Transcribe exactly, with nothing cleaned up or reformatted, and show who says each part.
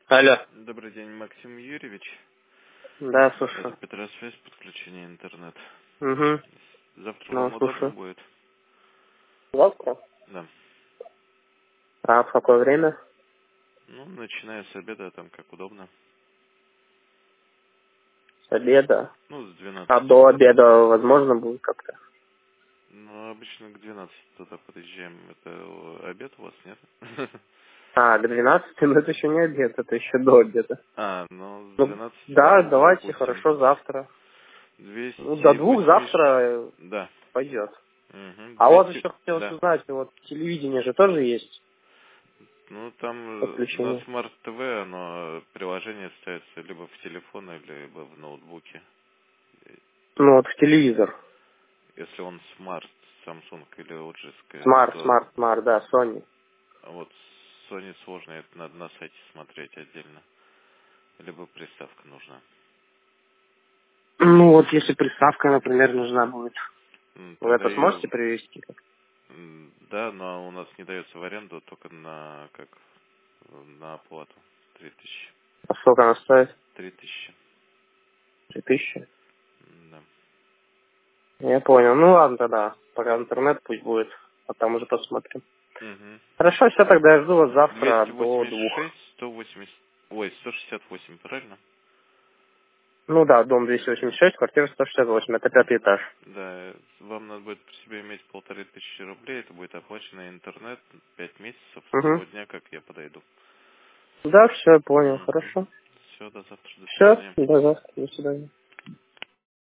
Speaker 1: Алло.
Speaker 2: Добрый день, Максим Юрьевич.
Speaker 1: Да,
Speaker 2: Это
Speaker 1: слушаю.
Speaker 2: Петросвязь, подключение интернет.
Speaker 1: Угу.
Speaker 2: Завтра
Speaker 1: Ну,
Speaker 2: вам удобно
Speaker 1: слушаю.
Speaker 2: будет?
Speaker 1: Завтра?
Speaker 2: Да.
Speaker 1: А в какое время?
Speaker 2: Ну, начиная с обеда, там как удобно.
Speaker 1: С обеда.
Speaker 2: Ну, с
Speaker 1: А
Speaker 2: двенадцати.
Speaker 1: до обеда возможно будет как-то?
Speaker 2: Ну, обычно к двенадцати туда подъезжаем. Это э, обед у вас, нет?
Speaker 1: А, к двенадцати, ну это еще не обед, это еще до обеда.
Speaker 2: А, ну, с
Speaker 1: Ну,
Speaker 2: двенадцати
Speaker 1: да,
Speaker 2: до,
Speaker 1: давайте,
Speaker 2: допустим,
Speaker 1: хорошо, завтра. Ну, до
Speaker 2: двести
Speaker 1: двух
Speaker 2: восемьдесят.
Speaker 1: завтра
Speaker 2: Да.
Speaker 1: пойдет.
Speaker 2: Угу.
Speaker 1: А у вас
Speaker 2: двести.
Speaker 1: еще хотелось
Speaker 2: Да.
Speaker 1: узнать, вот телевидение же тоже есть
Speaker 2: Ну, там э, на
Speaker 1: подключение?
Speaker 2: смарт-ТВ оно приложение ставится либо в телефон, либо в ноутбуке.
Speaker 1: Ну, вот в телевизор.
Speaker 2: Если он смарт, Samsung или элджи,
Speaker 1: Смарт,
Speaker 2: то
Speaker 1: смарт, смарт, да, Sony.
Speaker 2: вот Sony сложно, это надо на сайте смотреть отдельно. Либо приставка нужна.
Speaker 1: Ну, вот если приставка, например, нужна будет.
Speaker 2: М,
Speaker 1: Вы
Speaker 2: Тогда
Speaker 1: это сможете
Speaker 2: ее,
Speaker 1: привезти?
Speaker 2: м, да, но у нас не дается в аренду, только на, как, на оплату. Три тысячи.
Speaker 1: А сколько она стоит?
Speaker 2: Три тысячи.
Speaker 1: Три тысячи?
Speaker 2: М, Да.
Speaker 1: Я понял. Ну ладно тогда. Пока интернет пусть будет, а там уже посмотрим.
Speaker 2: Угу.
Speaker 1: Хорошо, все, тогда я жду вас завтра
Speaker 2: двести
Speaker 1: до
Speaker 2: восемьдесят
Speaker 1: двух.
Speaker 2: шесть, сто восемьдесят, ой, сто шестьдесят восемь, правильно?
Speaker 1: Ну да, дом двести восемьдесят шесть, квартира сто шестьдесят восемь, это пятый
Speaker 2: Мгм.
Speaker 1: этаж.
Speaker 2: Да, вам надо будет при себе иметь полторы тысячи рублей, это будет оплачено интернет пять месяцев с
Speaker 1: Угу.
Speaker 2: того дня, как я подойду.
Speaker 1: Да, все, понял,
Speaker 2: Угу.
Speaker 1: хорошо.
Speaker 2: Все, до завтра, до
Speaker 1: Все,
Speaker 2: свидания.
Speaker 1: до завтра, до свидания.